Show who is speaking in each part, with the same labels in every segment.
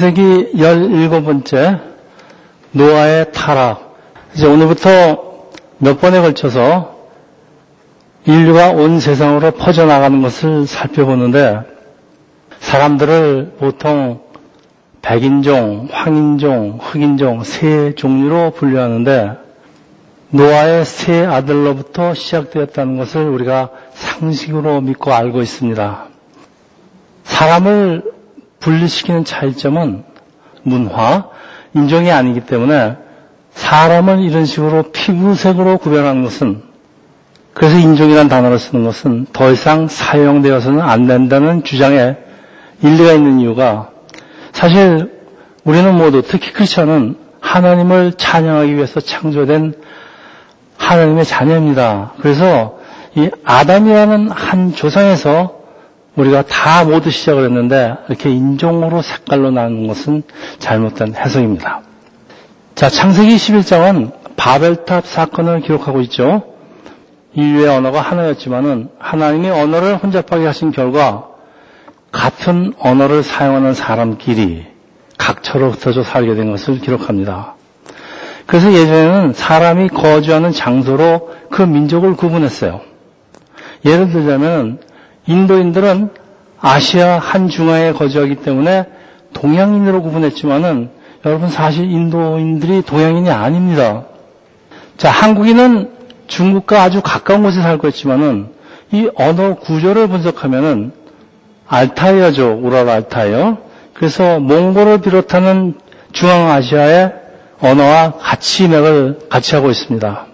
Speaker 1: 창세기 17번째 노아의 타락. 이제 오늘부터 몇 번에 걸쳐서 인류가 온 세상으로 퍼져나가는 것을 살펴보는데, 사람들을 보통 백인종, 황인종, 흑인종 세 종류로 분류하는데, 노아의 세 아들로부터 시작되었다는 것을 우리가 상식으로 믿고 알고 있습니다. 사람을 분리시키는 차이점은 문화, 인종이 아니기 때문에 사람을 이런 식으로 피부색으로 구별하는 것은, 그래서 인종이라는 단어를 쓰는 것은 더 이상 사용되어서는 안 된다는 주장에 일리가 있는 이유가, 사실 우리는 모두, 특히 크리스천은 하나님을 찬양하기 위해서 창조된 하나님의 자녀입니다. 그래서 이 아담이라는 한 조상에서 우리가 다 모두 시작을 했는데, 이렇게 인종으로 색깔로 나누는 것은 잘못된 해석입니다. 자, 창세기 11장은 바벨탑 사건을 기록하고 있죠. 인류의 언어가 하나였지만은 하나님이 언어를 혼잡하게 하신 결과 같은 언어를 사용하는 사람끼리 각처로 흩어져 살게 된 것을 기록합니다. 그래서 예전에는 사람이 거주하는 장소로 그 민족을 구분했어요. 예를 들자면 인도인들은 아시아 한중하에 거주하기 때문에 동양인으로 구분했지만은, 여러분 사실 인도인들이 동양인이 아닙니다. 자, 한국인은 중국과 아주 가까운 곳에 살고 있지만은 이 언어 구조를 분석하면은 알타이어죠. 우랄 알타이어. 그래서 몽골을 비롯하는 중앙아시아의 언어와 같이 맥을 같이 하고 있습니다.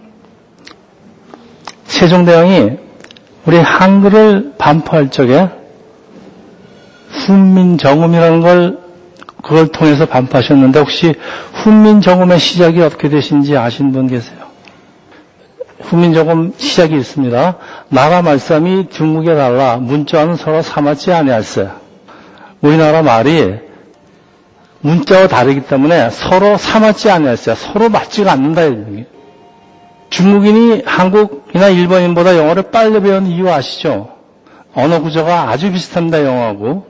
Speaker 1: 세종대왕이 우리 한글을 반포할 적에 훈민정음이라는 그걸 통해서 반포하셨는데, 혹시 훈민정음의 시작이 어떻게 되신지 아시는 분 계세요? 훈민정음 시작이 있습니다. 나라 말씀이 중국에 달라 문자와는 서로 삼았지 아니할세. 우리나라 말이 문자와 다르기 때문에 서로 삼았지 아니할세. 서로 맞지가 않는다. 중국인이 한국이나 일본인보다 영어를 빨리 배우는 이유 아시죠? 언어 구조가 아주 비슷합니다, 영어하고.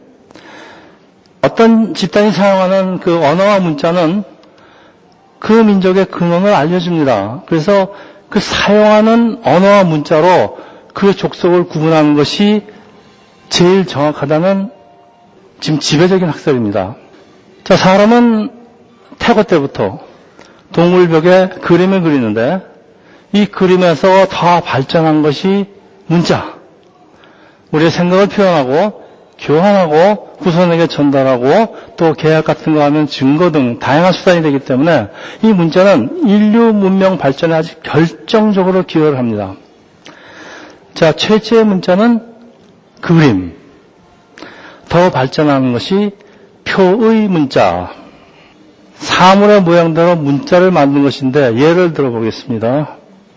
Speaker 1: 어떤 집단이 사용하는 그 언어와 문자는 그 민족의 근원을 알려줍니다. 그래서 그 사용하는 언어와 문자로 그 족속을 구분하는 것이 제일 정확하다는 지금 지배적인 학설입니다. 자, 사람은 태고 때부터 동물벽에 그림을 그리는데, 이 그림에서 더 발전한 것이 문자. 우리의 생각을 표현하고 교환하고 후손에게 전달하고 또 계약 같은 거 하면 증거 등 다양한 수단이 되기 때문에 이 문자는 인류 문명 발전에 아주 결정적으로 기여를 합니다. 자, 최초의 문자는 그림. 더 발전하는 것이 표의 문자. 사물의 모양대로 문자를 만든 것인데, 예를 들어보겠습니다.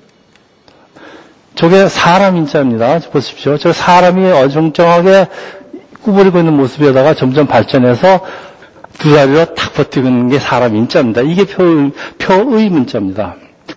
Speaker 1: 저게 사람 인자입니다. 보십시오. 저 사람이 어정쩡하게 구부리고 있는 모습에다가 점점 발전해서 두 다리로 탁 버티고 있는 게 사람 인자입니다. 이게 표의 문자입니다.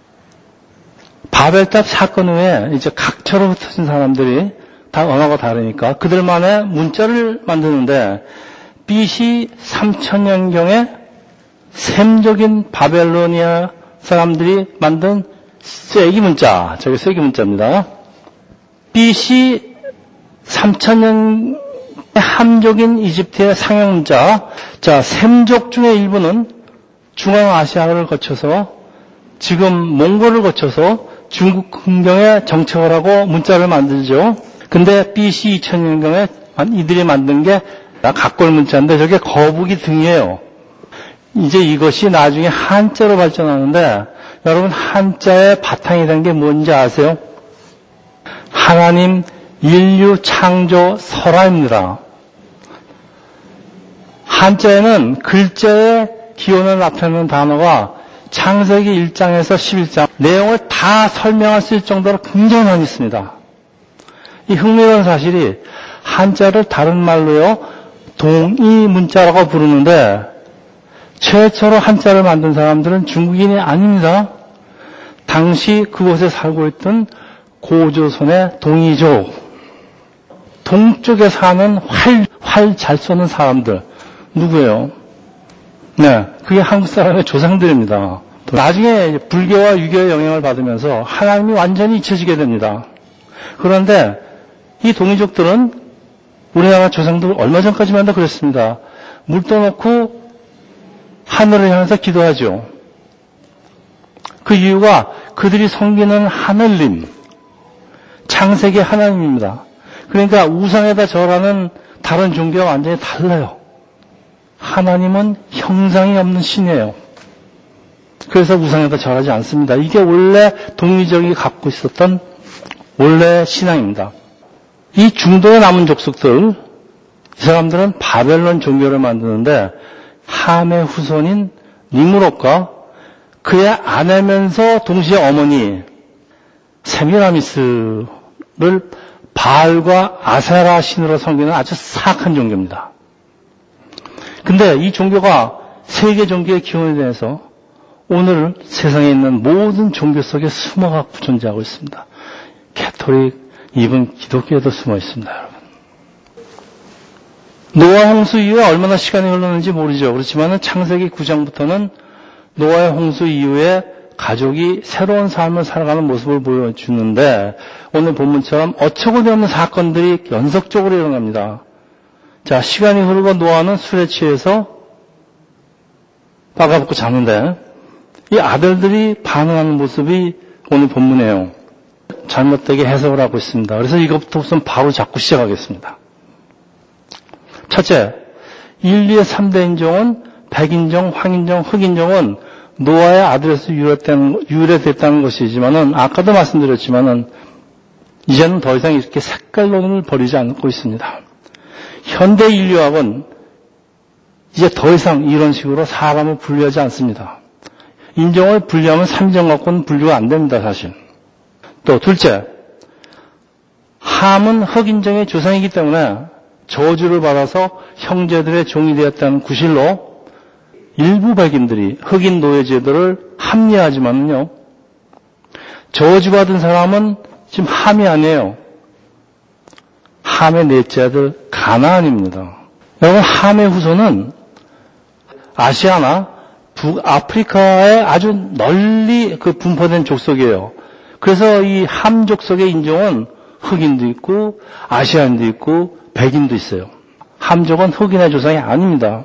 Speaker 1: 바벨탑 사건 후에 이제 각처로 흩어진 사람들이 다 언어가 다르니까 그들만의 문자를 만드는데, BC 3000년경에 셈족인 바벨로니아 사람들이 만든 쐐기 문자, 저게 쐐기 문자입니다. BC 3000년 함족인 이집트의 상형 문자. 자, 셈족 중의 일부는 중앙아시아를 거쳐서 지금 몽골을 거쳐서 중국 근경에 정착을 하고 문자를 만들죠. 근데 BC 2000년경에 이들이 만든 게 각골 문자인데, 저게 거북이 등이에요. 이제 이것이 나중에 한자로 발전하는데, 여러분 한자의 바탕이 된 게 뭔지 아세요? 하나님 인류 창조 설화입니다. 한자에는 글자의 기원을 나타내는 단어가 창세기 1장에서 11장 내용을 다 설명할 수 있을 정도로 굉장히 많이 있습니다. 이 흥미로운 사실이, 한자를 다른 말로요 동이 문자라고 부르는데, 최초로 한자를 만든 사람들은 중국인이 아닙니다. 당시 그곳에 살고 있던 고조선의 동이족, 동쪽에 사는 활 잘 쏘는 사람들, 누구예요? 네, 그게 한국 사람의 조상들입니다. 나중에 불교와 유교의 영향을 받으면서 하나님이 완전히 잊혀지게 됩니다. 그런데 이 동이족들은 우리나라 조상들 얼마 전까지만 도 그랬습니다. 물 떠놓고 하늘을 향해서 기도하죠. 그 이유가 그들이 섬기는 하늘님, 창세기 하나님입니다. 그러니까 우상에다 절하는 다른 종교와 완전히 달라요. 하나님은 형상이 없는 신이에요. 그래서 우상에다 절하지 않습니다. 이게 원래 동이족이 갖고 있었던 원래 신앙입니다. 이 중도에 남은 족속들, 이 사람들은 바벨론 종교를 만드는데 함의 후손인 니므롯과 그의 아내면서 동시에 어머니 세미라미스를 바알과 아세라 신으로 섬기는 아주 사악한 종교입니다. 근데 이 종교가 세계 종교의 기원에 대해서 오늘 세상에 있는 모든 종교 속에 숨어갖고 존재하고 있습니다. 캐톨릭, 이분 기독교에도 숨어 있습니다, 여러분. 노아 홍수 이후에 얼마나 시간이 흘렀는지 모르죠. 그렇지만 창세기 9장부터는 노아의 홍수 이후에 가족이 새로운 삶을 살아가는 모습을 보여주는데 오늘 본문처럼 어처구니 없는 사건들이 연속적으로 일어납니다. 자, 시간이 흐르고 노아는 술에 취해서 빠가벗고 자는데 이 아들들이 반응하는 모습이 오늘 본문이에요. 잘못되게 해석을 하고 있습니다. 그래서 이것부터 우선 바로 잡고 시작하겠습니다. 첫째, 인류의 3대 인종은 백인종, 황인종, 흑인종은 노아의 아들에서 유래됐다는 것이지만은 아까도 말씀드렸지만은 이제는 더 이상 이렇게 색깔론을 벌이지 않고 있습니다. 현대 인류학은 이제 더 이상 이런 식으로 사람을 분류하지 않습니다. 인종을 분류하면 3인종 갖고는 분류가 안 됩니다, 사실. 또 둘째, 함은 흑인종의 조상이기 때문에 저주를 받아서 형제들의 종이 되었다는 구실로 일부 백인들이 흑인 노예 제도를 합리화하지만요, 저주받은 사람은 지금 함이 아니에요. 함의 넷째 아들 가나안입니다. 여러분, 함의 후손은 아시아나 북아프리카에 아주 널리 분포된 족속이에요. 그래서 이 함 족속의 인종은 흑인도 있고 아시아인도 있고 백인도 있어요. 함족은 흑인의 조상이 아닙니다.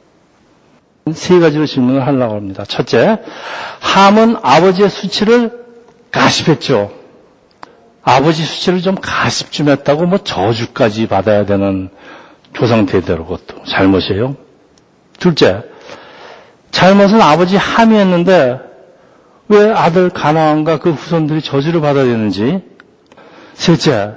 Speaker 1: 세 가지로 질문을 하려고 합니다. 첫째, 함은 아버지의 수치를 가십했죠. 아버지 수치를 좀 가십 좀 했다고 뭐 저주까지 받아야 되는 조상 대대로 그것도 잘못이에요. 둘째, 잘못은 아버지 함이 했는데 왜 아들 가나안과 그 후손들이 저주를 받아야 되는지. 셋째,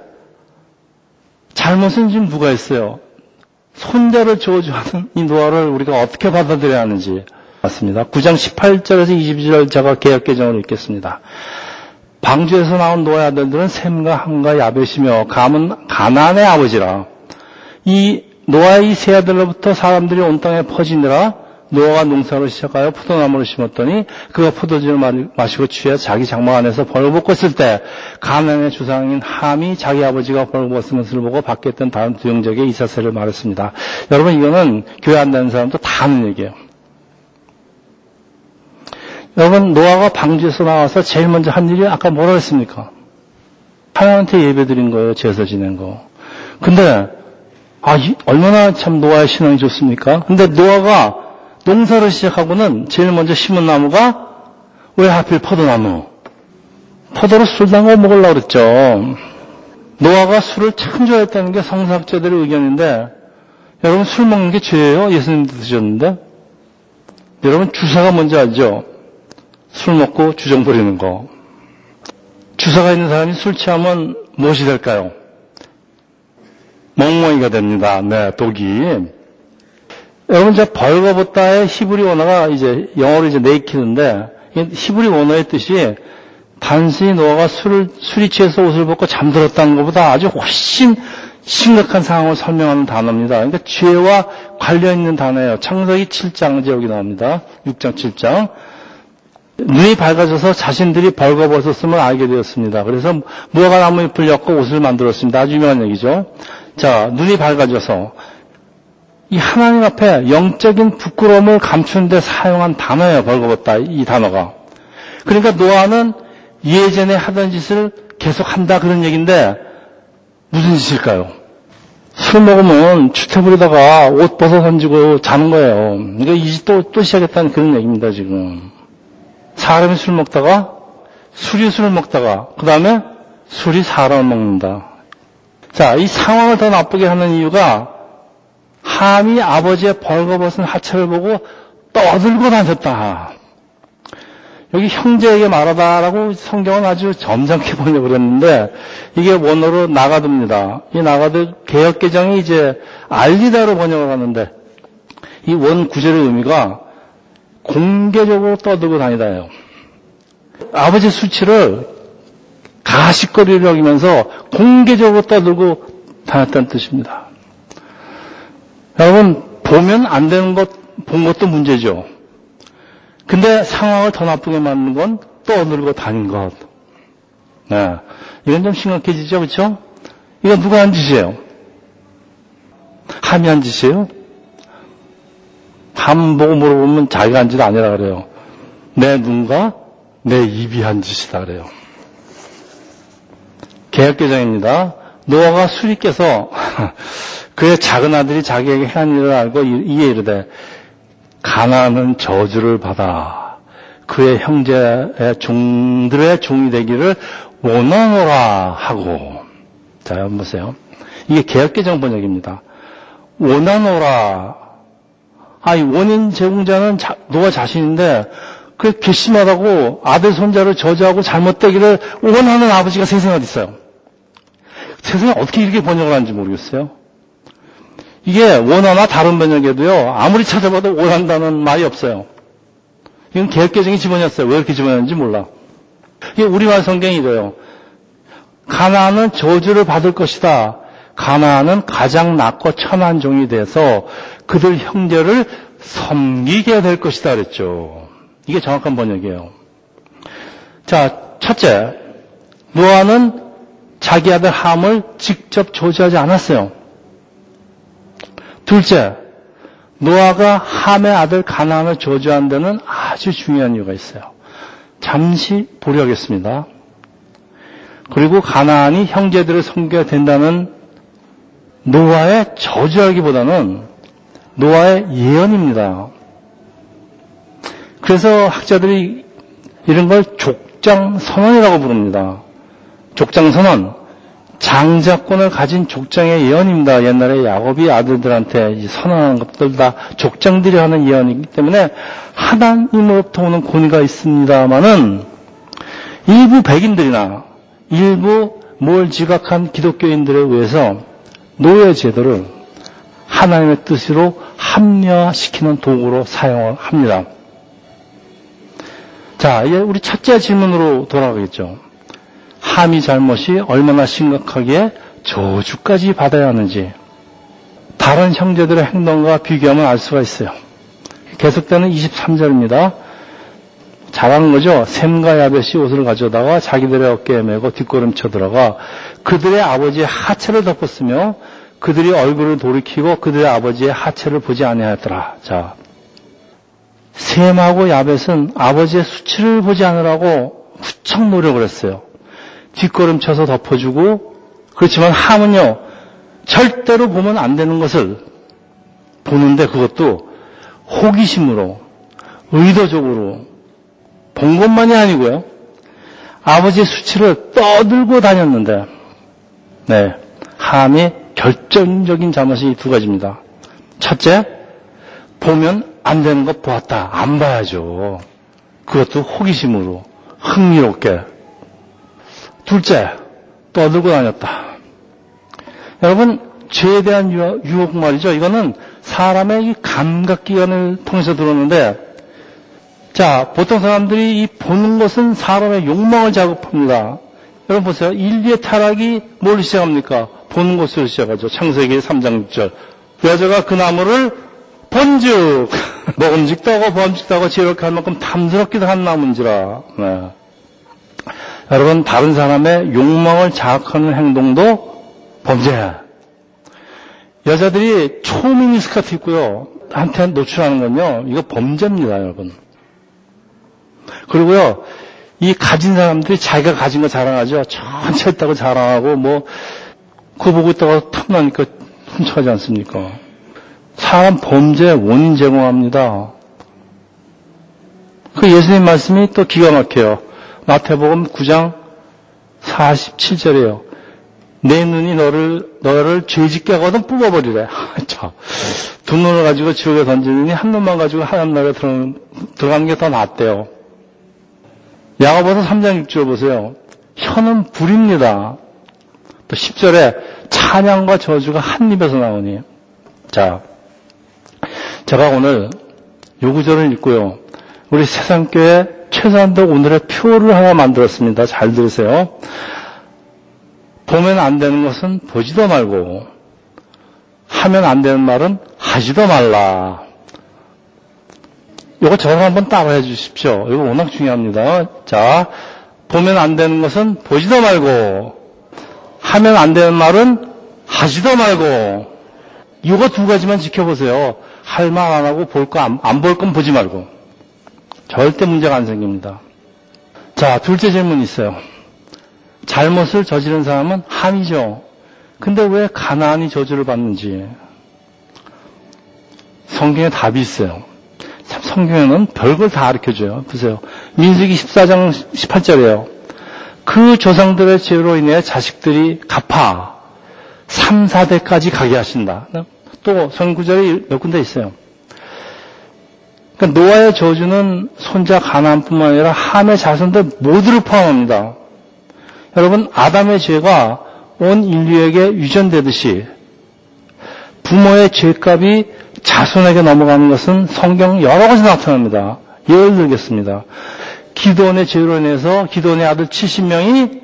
Speaker 1: 잘못은 지금 누가 했어요? 손자를 저주하는 이 노아를 우리가 어떻게 받아들여야 하는지. 맞습니다. 9장 18절에서 22절 제가 개역개정으로 읽겠습니다. 방주에서 나온 노아의 아들들은 셈과 함과 야벳이며 감은 가나안의 아버지라. 이 노아의 이 세 아들로부터 사람들이 온 땅에 퍼지느라 노아가 농사를 시작하여 포도나무를 심었더니 그가 포도주를 마시고 취해 자기 장막 안에서 벌거벗고 있을 때 가나안의 조상인 함이 자기 아버지가 벌거벗은 것을 보고 밖에 있던 다른 두 형제에게 이 사실을 말했습니다. 여러분, 이거는 교회 안 다니는 사람도 다 아는 얘기예요. 여러분, 노아가 방주에서 나와서 제일 먼저 한 일이 아까 뭐라 했습니까? 하나님한테 예배드린 거예요. 제사 지낸 거. 근데 얼마나 참 노아의 신앙이 좋습니까? 근데 노아가 농사를 시작하고는 제일 먼저 심은 나무가 왜 하필 포도나무? 포도로 술 담가 먹으려고 그랬죠. 노아가 술을 참 좋아했다는 게 성서학자들의 의견인데, 여러분, 술 먹는 게 죄예요? 예수님도 드셨는데? 여러분, 주사가 뭔지 알죠? 술 먹고 주정 부리는 거. 주사가 있는 사람이 술 취하면 무엇이 될까요? 멍멍이가 됩니다. 네, 독이. 여러분, 저 벌거벗다의 히브리 원어가 이제 영어로 이제 네이키드인데, 히브리 원어의 뜻이 단순히 노아가 술이 취해서 옷을 벗고 잠들었다는 것보다 아주 훨씬 심각한 상황을 설명하는 단어입니다. 그러니까 죄와 관련 있는 단어예요. 창세기 7장 이제 여기 나옵니다. 6장 7장. 눈이 밝아져서 자신들이 벌거벗었음을 알게 되었습니다. 그래서 무화과 나무 잎을 엮고 옷을 만들었습니다. 아주 유명한 얘기죠. 자, 눈이 밝아져서 이 하나님 앞에 영적인 부끄러움을 감추는 데 사용한 단어예요. 벌거벗다, 이 단어가. 그러니까 노아는 예전에 하던 짓을 계속한다 그런 얘기인데 무슨 짓일까요? 술 먹으면 추태부리다가 옷 벗어 던지고 자는 거예요. 그러니까 이 짓 또 시작했다는 그런 얘기입니다, 지금. 사람이 술 먹다가, 술이 술을 먹다가, 그 다음에 술이 사람을 먹는다. 자, 이 상황을 더 나쁘게 하는 이유가 함이 아버지의 벌거벗은 하체를 보고 떠들고 다녔다. 여기 형제에게 말하다라고 성경은 아주 점잖게 번역을 했는데 이게 원어로 나가드입니다. 이 나가드 개역개정이 이제 알리다로 번역을 하는데 이 원 구절의 의미가 공개적으로 떠들고 다니다예요. 아버지 수치를 가식거리를 여기면서 공개적으로 떠들고 다녔다는 뜻입니다. 여러분, 보면 안 되는 것, 본 것도 문제죠. 근데 상황을 더 나쁘게 만드는 건 떠들고 다닌 것. 네. 이건 좀 심각해지죠, 그렇죠? 이거 누가 한 짓이에요? 함이 한 짓이에요? 함 보고 물어보면 자기가 한 짓 아니라 그래요. 내 눈과 내 입이 한 짓이다 그래요. 개역개정입니다. 노아가 술이 깨서 그의 작은 아들이 자기에게 한 일을 알고 이에 이르되 가나안은 저주를 받아 그의 형제의 종들의 종이 되기를 원하노라 하고. 자, 한번 보세요. 이게 개역개정 번역입니다. 원하노라. 이 원인 제공자는 노아 자신인데 그 괘씸하다고 아들 손자를 저주하고 잘못되기를 원하는 아버지가 세상에 어디 있어요? 세상에 어떻게 이렇게 번역을 하는지 모르겠어요. 이게 원하나 다른 번역에도요, 아무리 찾아봐도 원한다는 말이 없어요. 이건 개역개정이 집어넣었어요. 왜 이렇게 집어넣었는지 몰라. 이게 우리말 성경이 이래요. 가나안은 저주를 받을 것이다. 가나안은 가장 낮고 천한 종이 돼서 그들 형제를 섬기게 될 것이다 그랬죠. 이게 정확한 번역이에요. 자, 첫째, 노아는 자기 아들 함을 직접 저주하지 않았어요. 둘째, 노아가 함의 아들 가나안을 저주한 데는 아주 중요한 이유가 있어요. 잠시 보려겠습니다. 그리고 가나안이 형제들을 섬겨야 된다는 노아의 저주하기보다는 노아의 예언입니다. 그래서 학자들이 이런 걸 족장선언이라고 부릅니다. 족장선언, 장자권을 가진 족장의 예언입니다. 옛날에 야곱이 아들들한테 선언하는 것들 다 족장들이 하는 예언이기 때문에 하나님으로부터 오는 권위가 있습니다마는 일부 백인들이나 일부 뭘 지각한 기독교인들에 의해서 노예 제도를 하나님의 뜻으로 합리화시키는 도구로 사용을 합니다. 자, 이제 우리 첫째 질문으로 돌아가겠죠. 함이 잘못이 얼마나 심각하기에 저주까지 받아야 하는지 다른 형제들의 행동과 비교하면 알 수가 있어요. 계속되는 23절입니다. 잘하는 거죠. 셈과 야벳이 옷을 가져다가 자기들의 어깨에 메고 뒷걸음쳐 들어가 그들의 아버지의 하체를 덮었으며 그들이 얼굴을 돌이키고 그들의 아버지의 하체를 보지 아니하였더라. 자, 셈하고 야벳은 아버지의 수치를 보지 않으라고 무척 노력을 했어요. 뒷걸음쳐서 덮어주고, 그렇지만 함은요, 절대로 보면 안 되는 것을 보는데 그것도 호기심으로, 의도적으로 본 것만이 아니고요. 아버지의 수치를 떠들고 다녔는데, 네, 함이 결정적인 잘못이 두 가지입니다. 첫째, 보면 안 되는 것 보았다. 안 봐야죠. 그것도 호기심으로, 흥미롭게. 둘째, 떠들고 다녔다. 여러분, 죄에 대한 유혹 말이죠. 이거는 사람의 이 감각기관을 통해서 들어오는데, 자, 보통 사람들이 이 보는 것은 사람의 욕망을 자극합니다. 여러분 보세요. 인류의 타락이 뭘 시작합니까? 보는 것으로 시작하죠. 창세기 3장 6절. 여자가 그 나무를 본즉 먹음직도 하고 범직도 하고 지혜롭게 할 만큼 탐스럽기도 한 나무인지라. 네. 여러분, 다른 사람의 욕망을 자극하는 행동도 범죄. 여자들이 초미니 스커트 입고요. 한테 노출하는 건요. 이거 범죄입니다, 여러분. 그리고요. 이 가진 사람들이 자기가 가진 거 자랑하죠. 전체 있다고 자랑하고 그거 보고 있다가 탐나니까 훔쳐가지 않습니까? 사람 범죄 원인 제공합니다. 그 예수님 말씀이 또 기가 막혀요. 마태복음 9장 47절이에요. 내 눈이 너를 죄짓게 하거든 뽑아버리래. 자, 두 눈을 가지고 지옥에 던지느니 한 눈만 가지고 하나님 나라에 들어가는 게 더 낫대요. 야고보서 3장 6절 보세요. 혀는 불입니다. 또 10절에 찬양과 저주가 한 입에서 나오니. 자, 제가 오늘 요 구절을 읽고요. 우리 세상교회 최산도 오늘의 표를 하나 만들었습니다. 잘 들으세요. 보면 안 되는 것은 보지도 말고 하면 안 되는 말은 하지도 말라. 이거 저랑 한번 따라해 주십시오. 이거 워낙 중요합니다. 자, 보면 안 되는 것은 보지도 말고 하면 안 되는 말은 하지도 말고. 이거 두 가지만 지켜보세요. 할 말 안 하고 볼 거 안 볼 건 보지 말고. 절대 문제가 안 생깁니다. 자, 둘째 질문 있어요. 잘못을 저지른 사람은 함이죠. 근데 왜 가나안이 저주를 받는지. 성경에 답이 있어요. 참 성경에는 별걸 다 가르쳐줘요. 보세요. 민수기 14장 18절이에요. 그 조상들의 죄로 인해 자식들이 갚아 3, 4대까지 가게 하신다. 또 성구절이 몇 군데 있어요. 그러니까 노아의 저주는 손자 가나안뿐만 아니라 함의 자손들 모두를 포함합니다. 여러분, 아담의 죄가 온 인류에게 유전되듯이 부모의 죄값이 자손에게 넘어가는 것은 성경 여러 가지 나타납니다. 예를 들겠습니다. 기드온의 죄로 인해서 기드온의 아들 70명이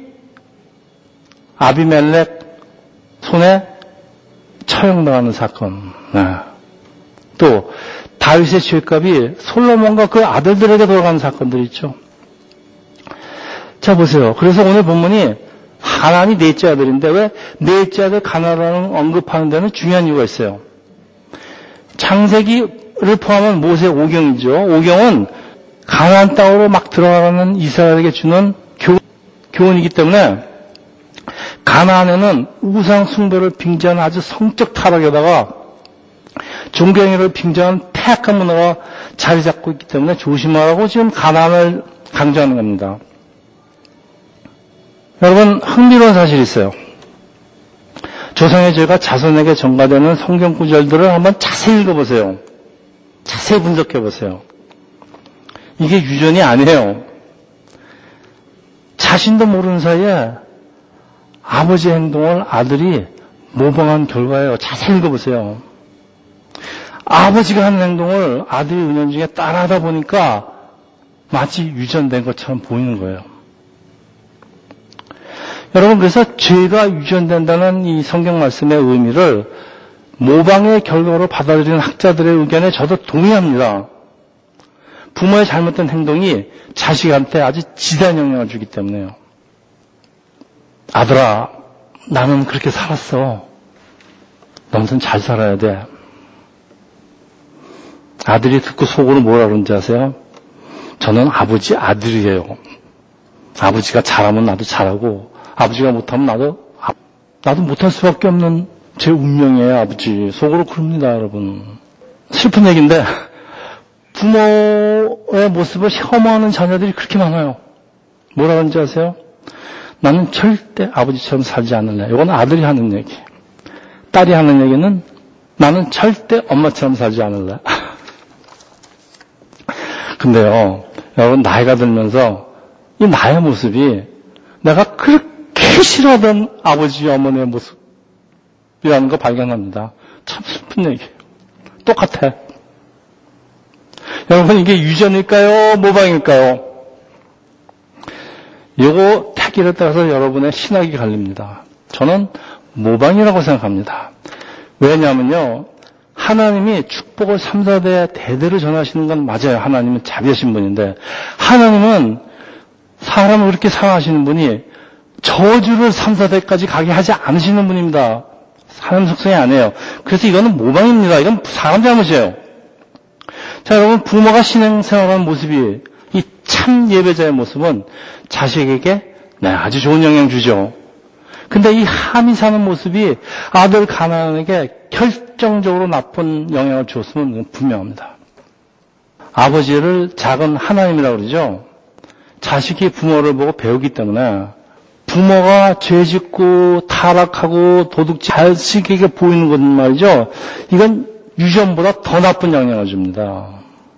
Speaker 1: 아비멜렉 손에 처형당하는 사건. 또 다윗의 죄값이 솔로몬과 그 아들들에게 돌아가는 사건들이 있죠. 자, 보세요. 그래서 오늘 본문이 하나님이 넷째 아들인데 왜 넷째 아들 가나안을 언급하는 데는 중요한 이유가 있어요. 창세기를 포함한 모세 5경이죠. 5경은 가나안 땅으로 막 들어가는 이스라엘에게 주는 교훈이기 때문에 가나안에는 우상 숭배를 빙자하는 아주 성적 타락에다가 종교행위를 빙자하는 폐악한 문화가 자리 잡고 있기 때문에 조심하라고 지금 가나안을 강조하는 겁니다. 여러분, 흥미로운 사실이 있어요. 조상의 죄가 자손에게 전가되는 성경 구절들을 한번 자세히 읽어보세요. 자세히 분석해보세요. 이게 유전이 아니에요. 자신도 모르는 사이에 아버지의 행동을 아들이 모방한 결과예요. 자세히 읽어보세요. 아버지가 하는 행동을 아들이 은연중에 따라하다 보니까 마치 유전된 것처럼 보이는 거예요. 여러분, 그래서 죄가 유전된다는 이 성경 말씀의 의미를 모방의 결과로 받아들이는 학자들의 의견에 저도 동의합니다. 부모의 잘못된 행동이 자식한테 아주 지대한 영향을 주기 때문에요. 아들아, 나는 그렇게 살았어. 너는 잘 살아야 돼. 아들이 듣고 속으로 뭐라 그런지 아세요? 저는 아버지 아들이에요. 아버지가 잘하면 나도 잘하고 아버지가 못하면 나도 못할 수밖에 없는 제 운명이에요, 아버지. 속으로 그럽니다, 여러분. 슬픈 얘기인데 부모의 모습을 혐오하는 자녀들이 그렇게 많아요. 뭐라 그런지 아세요? 나는 절대 아버지처럼 살지 않을래. 이건 아들이 하는 얘기. 딸이 하는 얘기는 나는 절대 엄마처럼 살지 않을래. 근데요, 여러분, 나이가 들면서 이 나의 모습이 내가 그렇게 싫어하던 아버지, 어머니의 모습이라는 거 발견합니다. 참 슬픈 얘기예요. 똑같아. 여러분, 이게 유전일까요? 모방일까요? 요거 택일에 따라서 여러분의 신학이 갈립니다. 저는 모방이라고 생각합니다. 왜냐하면요, 하나님이 축복을 3, 4대 대대로 전하시는 건 맞아요. 하나님은 자비하신 분인데, 하나님은 사람을 그렇게 사랑하시는 분이 저주를 3, 4대까지 가게 하지 않으시는 분입니다. 하나님 속성이 아니에요. 그래서 이거는 모방입니다. 이건 사람 잘못이에요. 자, 여러분, 부모가 신앙생활하는 모습이, 이 참 예배자의 모습은 자식에게 아주 좋은 영향 주죠. 근데 이 함이 사는 모습이 아들 가나안에게 결정적으로 나쁜 영향을 주었으면 분명합니다. 아버지를 작은 하나님이라고 그러죠. 자식이 부모를 보고 배우기 때문에 부모가 죄짓고 타락하고 도둑질 자식에게 보이는 것 말이죠. 이건 유전보다 더 나쁜 영향을 줍니다.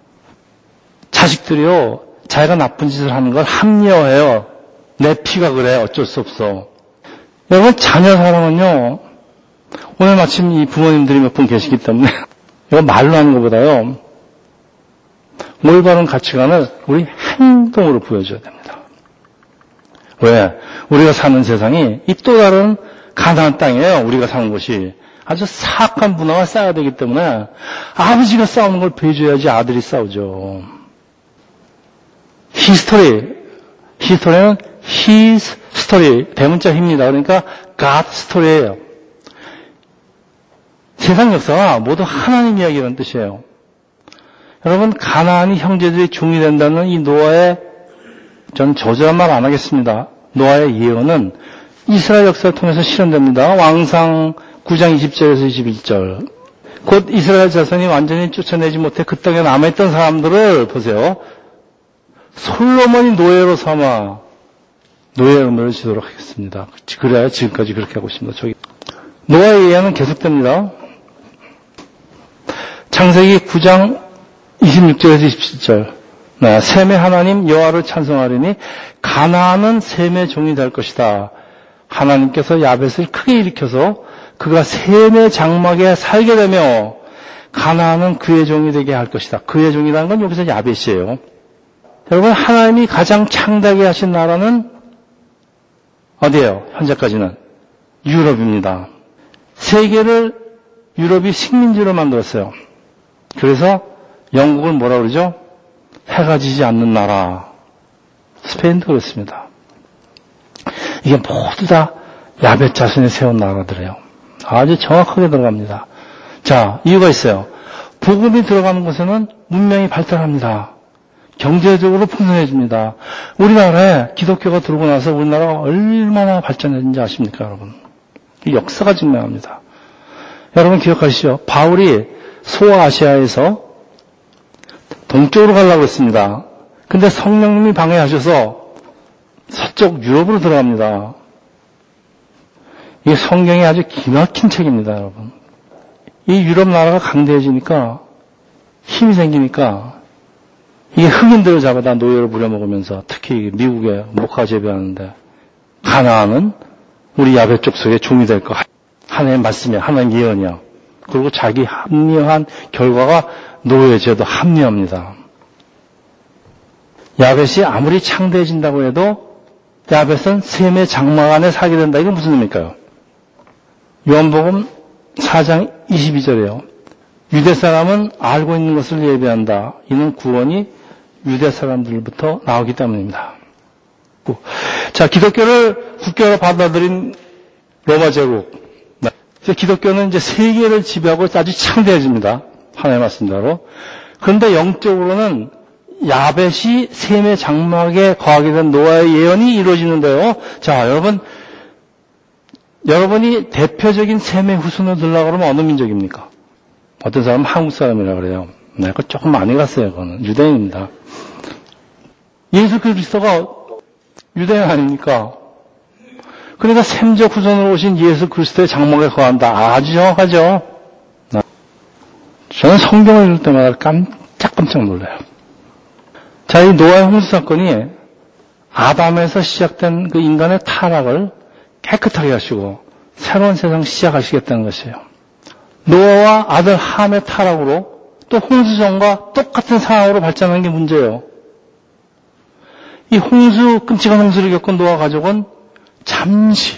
Speaker 1: 자식들이요, 자기가 나쁜 짓을 하는 걸 합리화해요. 내 피가 그래, 어쩔 수 없어. 여러분, 자녀 사랑은요, 오늘 마침 이 부모님들이 몇 분 계시기 때문에 이거 말로 하는 것보다요, 올바른 가치관을 우리 행동으로 보여줘야 됩니다. 왜? 우리가 사는 세상이 이 또 다른 가나안 땅이에요. 우리가 사는 곳이. 아주 사악한 문화가 쌓여야 되기 때문에 아버지가 싸우는 걸 배줘야지 아들이 싸우죠. 히스토리는 his story, 대문자 힘입니다. 그러니까 God story예요. 세상 역사가 모두 하나님 이야기라는 뜻이에요. 여러분, 가나안이 형제들이 종이 된다는 이 노아의, 전 저주란 말 안 하겠습니다. 노아의 예언은 이스라엘 역사를 통해서 실현됩니다. 왕상 9장 20절에서 21절. 곧 이스라엘 자손이 완전히 쫓아내지 못해 그 땅에 남아있던 사람들을 보세요. 솔로몬이 노예로 삼아 노예를 지도록 하겠습니다. 그래야 지금까지 그렇게 하고 있습니다. 노아의 예언은 계속됩니다. 창세기 9장 26절에서 27절. 셈의 하나님 여호와를 찬송하리니 가나안은 셈의 종이 될 것이다. 하나님께서 야벳을 크게 일으켜서 그가 셈의 장막에 살게 되며 가나안은 그의 종이 되게 할 것이다. 그의 종이라는 건 여기서 야벳이에요. 여러분, 하나님이 가장 창대하게 하신 나라는 어디예요? 현재까지는 유럽입니다. 세계를 유럽이 식민지로 만들었어요. 그래서 영국을 뭐라 그러죠? 해가 지지 않는 나라. 스페인도 그렇습니다. 이게 모두 다 야벳 자손이 세운 나라들이에요. 아주 정확하게 들어갑니다. 자, 이유가 있어요. 복음이 들어가는 곳에는 문명이 발달합니다. 경제적으로 풍성해집니다. 우리나라에 기독교가 들어오고 나서 우리나라가 얼마나 발전했는지 아십니까, 여러분? 이 역사가 증명합니다. 여러분 기억하시죠? 바울이 소아시아에서 동쪽으로 가려고 했습니다. 근데 성령님이 방해하셔서 서쪽 유럽으로 들어갑니다. 이 성경이 아주 기막힌 책입니다, 여러분. 이 유럽 나라가 강대해지니까 힘이 생기니까 이게 흑인들을 잡아다 노예로 부려먹으면서 특히 미국에 목화 재배하는데 가나안은 우리 야벳 족속의 종이 될 거. 하나님 말씀이야. 하나님 예언이야. 그리고 자기 합리화한 결과가 노예제도 합리화입니다. 야벳이 아무리 창대해진다고 해도 야벳은 셈의 장막 안에 살게 된다. 이건 무슨 의미일까요? 요한복음 4장 22절이에요. 유대 사람은 알고 있는 것을 예비한다. 이는 구원이 유대 사람들부터 나오기 때문입니다. 자, 기독교를 국교로 받아들인 로마 제국. 기독교는 이제 세계를 지배하고 아주 창대해집니다. 하나님의 말씀대로. 그런데 영적으로는 야벳이 셈의 장막에 거하게 된 노아의 예언이 이루어지는데요. 자, 여러분이 대표적인 셈의 후손을 들라고 그러면 어느 민족입니까? 어떤 사람은 한국 사람이라 그래요. 그거 조금 많이 갔어요. 그거는 유대인입니다. 예수 그리스도가 유대인 아닙니까? 그러니까 셈적 후손으로 오신 예수 그리스도의 장막에 거한다. 아주 정확하죠. 저는 성경을 읽을 때마다 깜짝깜짝 놀라요. 자, 이 노아의 홍수 사건이 아담에서 시작된 그 인간의 타락을 깨끗하게 하시고 새로운 세상 시작하시겠다는 것이에요. 노아와 아들 함의 타락으로 또 홍수전과 똑같은 상황으로 발전한 게 문제예요. 이 끔찍한 홍수를 겪은 노아 가족은 잠시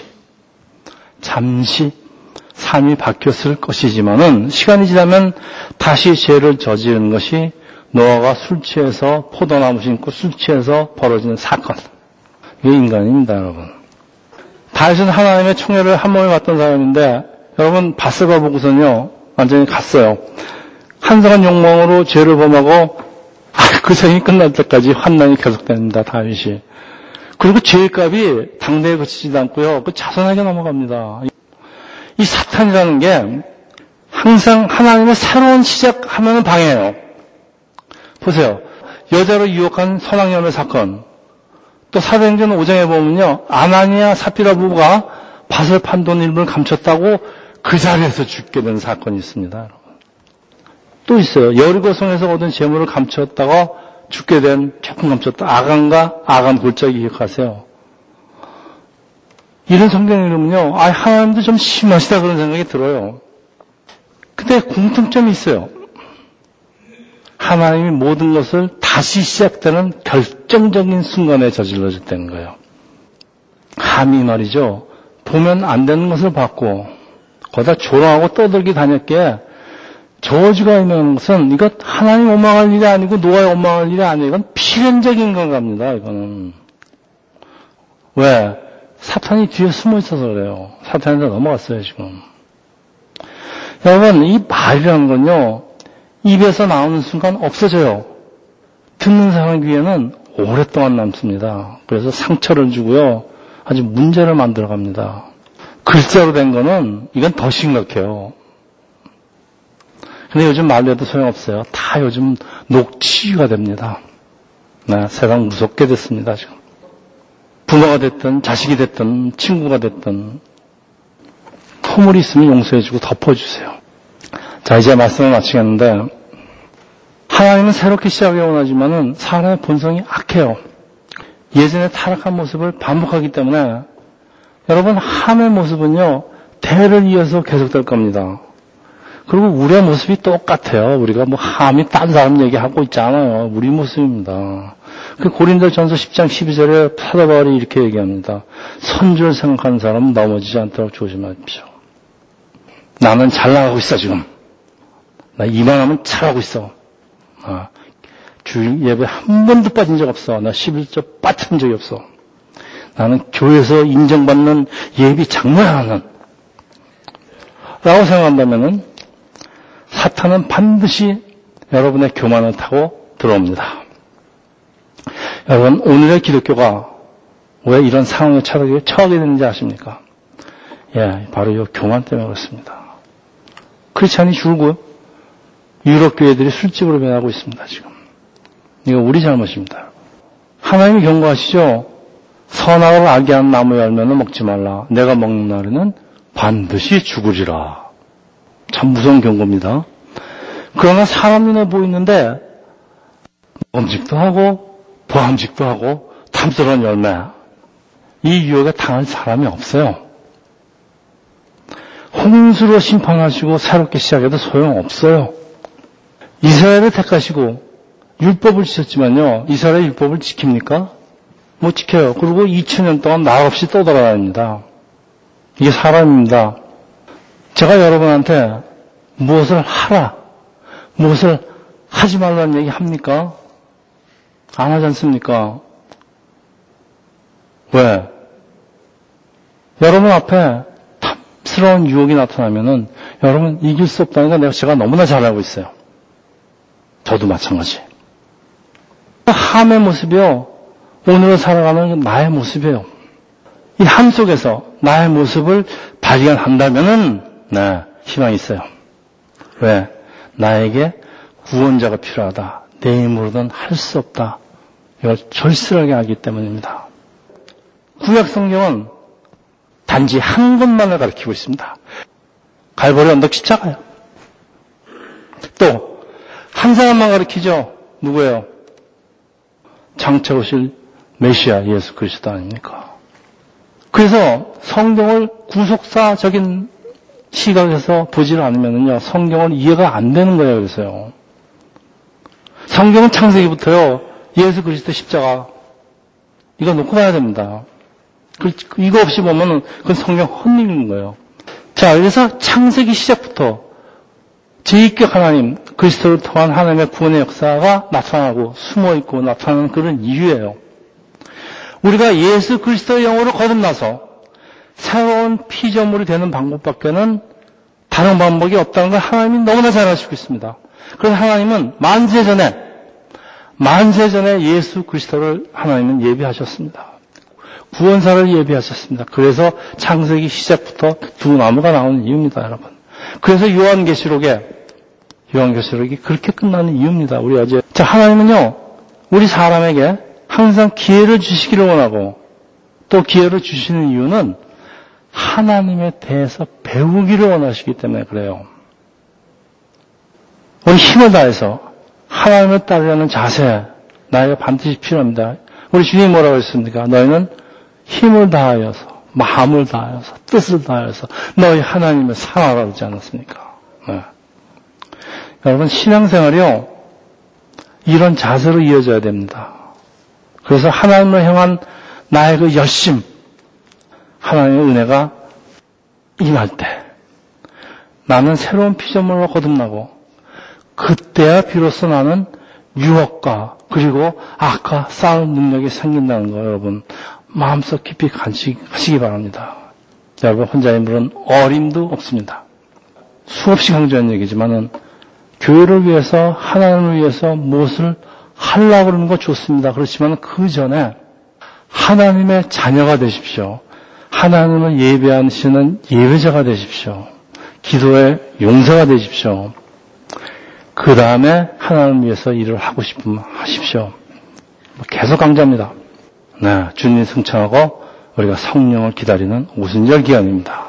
Speaker 1: 삶이 바뀌었을 것이지만은 시간이 지나면 다시 죄를 저지르는 것이 노아가 술 취해서 포도나무 심고 술 취해서 벌어지는 사건. 이게 인간입니다, 여러분. 다윗은 하나님의 총애를 한 몸에 받던 사람인데 여러분 바세바 보고서는요 완전히 갔어요. 한성한 욕망으로 죄를 범하고 그 생이 끝날 때까지 환난이 계속됩니다. 다윗이. 그리고 죄의 값이 당대에 그치지도 않고요. 그 자손에게 넘어갑니다. 이 사탄이라는 게 항상 하나님의 새로운 시작하면 방해해요. 보세요. 여자로 유혹한 선악여매 사건. 또 사도행전 5장에 보면요. 아나니아 삽비라 부부가 밭을 판 돈 일부를 감췄다고 그 자리에서 죽게 된 사건이 있습니다. 여러분. 또 있어요. 여리고성에서 얻은 재물을 감췄다가 죽게 된, 조금 감췄다. 아간과 아간 골짜기 기억하세요. 이런 성경 읽으면요. 하나님도 좀 심하시다 그런 생각이 들어요. 근데 공통점이 있어요. 하나님이 모든 것을 다시 시작되는 결정적인 순간에 저질러졌다는 거예요. 함이 말이죠. 보면 안 되는 것을 봤고 거기다 조롱하고 떠들기 다녔기에 저주가 있는 것은 이것 하나님 원망할 일이 아니고 노아의 원망할 일이 아니에요. 이건 필연적인 건갑니다. 이거는. 왜? 사탄이 뒤에 숨어 있어서 그래요. 사탄한테 넘어갔어요 지금. 여러분 이 말이라는 건요. 입에서 나오는 순간 없어져요. 듣는 사람 귀에는 오랫동안 남습니다. 그래서 상처를 주고요. 아주 문제를 만들어갑니다. 글자로 된 거는 이건 더 심각해요. 근데 요즘 말로 해도 소용없어요. 다 요즘 녹취가 됩니다. 네, 세상 무섭게 됐습니다, 지금. 부모가 됐든, 자식이 됐든, 친구가 됐든, 허물이 있으면 용서해주고 덮어주세요. 자, 이제 말씀을 마치겠는데, 하나님은 새롭게 시작을 원하지만은 사람의 본성이 악해요. 예전의 타락한 모습을 반복하기 때문에, 여러분, 함의 모습은요, 대를 이어서 계속될 겁니다. 그리고 우리의 모습이 똑같아요. 우리가 뭐 함이 딴 사람 얘기하고 있잖아요. 우리 모습입니다. 그 고린도전서 10장 12절에 사도 바울이 이렇게 얘기합니다. 선주를 생각하는 사람은 넘어지지 않도록 조심하십시오. 나는 잘 나가고 있어 지금. 나 이만하면 잘하고 있어. 주일 예배 한 번도 빠진 적 없어. 나 11조 빠진 적이 없어. 나는 교회에서 인정받는 예비 장로야 하는. 라고 생각한다면은 사탄은 반드시 여러분의 교만을 타고 들어옵니다. 여러분, 오늘의 기독교가 왜 이런 상황에 처하게 되는지 아십니까? 예, 바로 이 교만 때문에 그렇습니다. 크리스찬이 줄고 유럽 교회들이 술집으로 변하고 있습니다, 지금. 이거 우리 잘못입니다. 하나님이 경고하시죠? 선악을 알게 하는 나무 열매는 먹지 말라. 내가 먹는 날에는 반드시 죽으리라. 참 무서운 경고입니다. 그러나 사람 눈에 보이는데 먹음직도 하고 보암직도 하고 탐스러운 열매, 이 유혹에 당할 사람이 없어요. 홍수로 심판하시고 새롭게 시작해도 소용없어요. 이스라엘을 택하시고 율법을 지켰지만요, 이스라엘 율법을 지킵니까? 못 지켜요. 그리고 2000년 동안 나 없이 또 돌아다닙니다. 이게 사람입니다. 제가 여러분한테 무엇을 하라, 무엇을 하지 말라는 얘기 합니까? 안 하지 않습니까? 왜? 여러분 앞에 탐스러운 유혹이 나타나면은 여러분 이길 수 없다는 건 제가 너무나 잘 알고 있어요. 저도 마찬가지. 함의 모습이요, 오늘을 살아가는 나의 모습이에요. 이 함 속에서 나의 모습을 발견한다면은 네, 희망이 있어요. 왜? 나에게 구원자가 필요하다. 내 힘으로는 할 수 없다. 이걸 절실하게 알기 때문입니다. 구약 성경은 단지 한 것만을 가리키고 있습니다. 갈보리 언덕 십자가요. 또 한 사람만 가리키죠. 누구예요? 장차 오실 메시아 예수 그리스도 아닙니까? 그래서 성경을 구속사적인 시각에서 보지를 않으면요, 성경을 이해가 안 되는 거예요. 그래서요. 성경은 창세기부터요, 예수 그리스도 십자가, 이거 놓고 봐야 됩니다. 이거 없이 보면은 그건 성경 헛읽는 거예요. 자, 그래서 창세기 시작부터 제2격 하나님, 그리스도를 통한 하나님의 구원의 역사가 나타나고 숨어있고 나타나는 그런 이유예요. 우리가 예수 그리스도의 영으로 거듭나서 새로운 피조물이 되는 방법밖에는 다른 방법이 없다는 걸 하나님이 너무나 잘 아시고 있습니다. 그래서 하나님은 만세 전에 예수 그리스도를 하나님은 예비하셨습니다. 구원사를 예비하셨습니다. 그래서 창세기 시작부터 두 나무가 나오는 이유입니다, 여러분. 그래서 요한계시록이 그렇게 끝나는 이유입니다. 우리 어제 하나님은요, 우리 사람에게 항상 기회를 주시기를 원하고 또 기회를 주시는 이유는 하나님에 대해서 배우기를 원하시기 때문에 그래요. 우리 힘을 다해서 하나님을 따르려는 자세, 나에게 반드시 필요합니다. 우리 주님이 뭐라고 했습니까? 너희는 힘을 다하여서, 마음을 다하여서, 뜻을 다하여서 너희 하나님을 사랑하라 그러지 않았습니까? 네. 여러분, 신앙생활이요, 이런 자세로 이어져야 됩니다. 그래서 하나님을 향한 나의 그 열심, 하나님의 은혜가 임할 때 나는 새로운 피조물로 거듭나고 그때야 비로소 나는 유혹과 그리고 악과 싸울 능력이 생긴다는 거 여러분 마음속 깊이 간직하시기 바랍니다. 여러분 혼자 인물은 어림도 없습니다. 수없이 강조한 얘기지만은 교회를 위해서 하나님을 위해서 무엇을 하려고 그러는 거 좋습니다. 그렇지만 그 전에 하나님의 자녀가 되십시오. 하나님을 예배하시는 예배자가 되십시오. 기도의 용사가 되십시오. 그 다음에 하나님을 위해서 일을 하고 싶으면 하십시오. 계속 강조합니다. 네, 주님 승천하고 우리가 성령을 기다리는 오순절 기간입니다.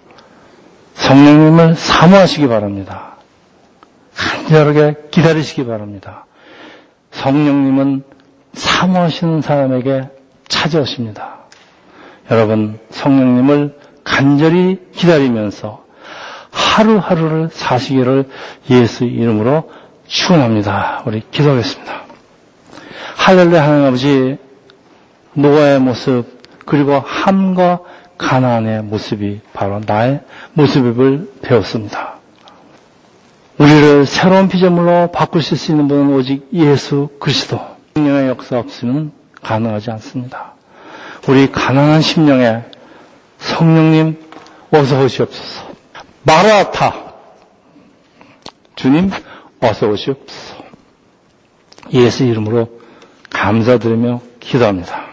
Speaker 1: 성령님을 사모하시기 바랍니다. 간절하게 기다리시기 바랍니다. 성령님은 사모하시는 사람에게 찾아오십니다. 여러분, 성령님을 간절히 기다리면서 하루하루를 사시기를 예수 이름으로 축원합니다. 우리 기도하겠습니다. 할렐루야. 하나님 아버지, 노아의 모습 그리고 함과 가나안의 모습이 바로 나의 모습을 배웠습니다. 우리를 새로운 피조물로 바꾸실 수 있는 분은 오직 예수 그리스도. 성령의 역사 없이는 가능하지 않습니다. 우리 가난한 심령에 성령님 어서 오시옵소서. 마라나타 주님 어서 오시옵소서. 예수 이름으로 감사드리며 기도합니다.